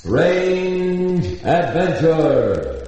Strange Adventure.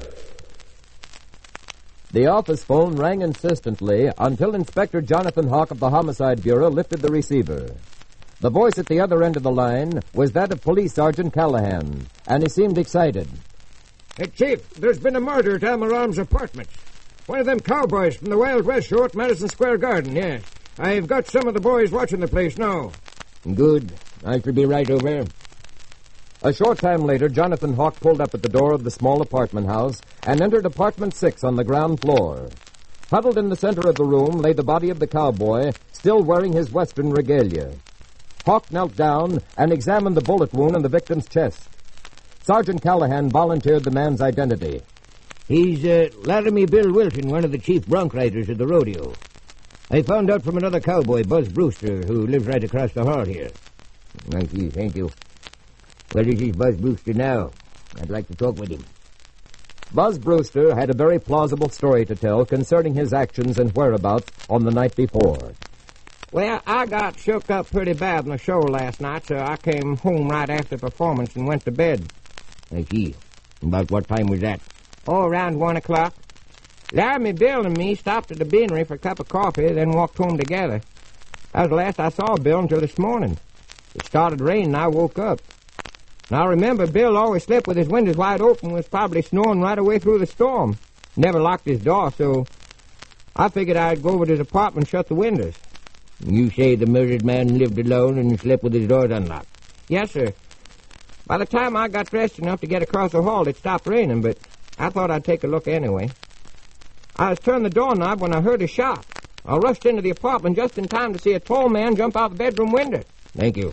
The office phone rang insistently until Inspector Jonathan Hawk of the Homicide Bureau lifted the receiver. The voice at the other end of the line was that of Police Sergeant Callahan, and he seemed excited. Hey, Chief, there's been a murder at Almaram's apartments. One of them cowboys from the Wild West show at Madison Square Garden, yeah. I've got some of the boys watching the place now. Good. I shall be right over. A short time later, Jonathan Hawk pulled up at the door of the small apartment house and entered apartment 6 on the ground floor. Huddled in the center of the room lay the body of the cowboy, still wearing his western regalia. Hawk knelt down and examined the bullet wound in the victim's chest. Sergeant Callahan volunteered the man's identity. He's Laramie Bill Wilson, one of the chief bronc riders of the rodeo. I found out from another cowboy, Buzz Brewster, who lives right across the hall here. Thank you. Where is this Buzz Brewster now? I'd like to talk with him. Buzz Brewster had a very plausible story to tell concerning his actions and whereabouts on the night before. Well, I got shook up pretty bad on the show last night, so I came home right after the performance and went to bed. I see. About what time was that? Oh, around 1 o'clock. Laramie Bill and me stopped at the beanery for a cup of coffee, then walked home together. That was the last I saw Bill until this morning. It started raining and I woke up. Now, I remember Bill always slept with his windows wide open, was probably snoring right away through the storm. Never locked his door, so I figured I'd go over to his apartment and shut the windows. You say the murdered man lived alone and slept with his doors unlocked? Yes, sir. By the time I got dressed enough to get across the hall, it stopped raining, but I thought I'd take a look anyway. I was turning the doorknob when I heard a shot. I rushed into the apartment just in time to see a tall man jump out the bedroom window. Thank you.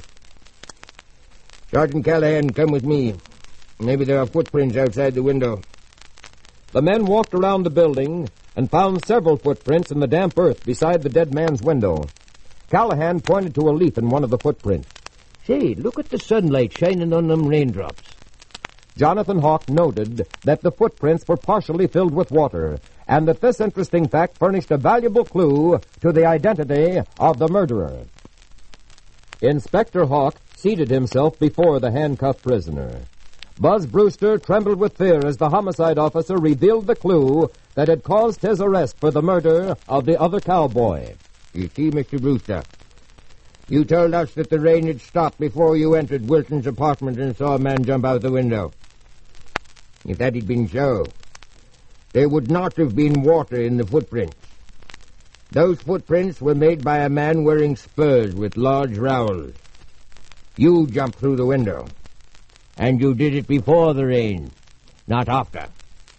Sergeant Callahan, come with me. Maybe there are footprints outside the window. The men walked around the building and found several footprints in the damp earth beside the dead man's window. Callahan pointed to a leaf in one of the footprints. Say, look at the sunlight shining on them raindrops. Jonathan Hawk noted that the footprints were partially filled with water, and that this interesting fact furnished a valuable clue to the identity of the murderer. Inspector Hawk seated himself before the handcuffed prisoner. Buzz Brewster trembled with fear as the homicide officer revealed the clue that had caused his arrest for the murder of the other cowboy. You see, Mr. Brewster, you told us that the rain had stopped before you entered Wilson's apartment and saw a man jump out the window. If that had been so, there would not have been water in the footprints. Those footprints were made by a man wearing spurs with large rowels. You jumped through the window, and you did it before the rain, not after.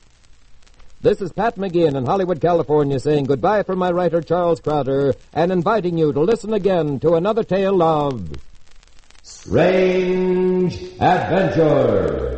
This is Pat McGeehan in Hollywood, California, saying goodbye from my writer, Charles Crowder, and inviting you to listen again to another tale of Strange Adventure.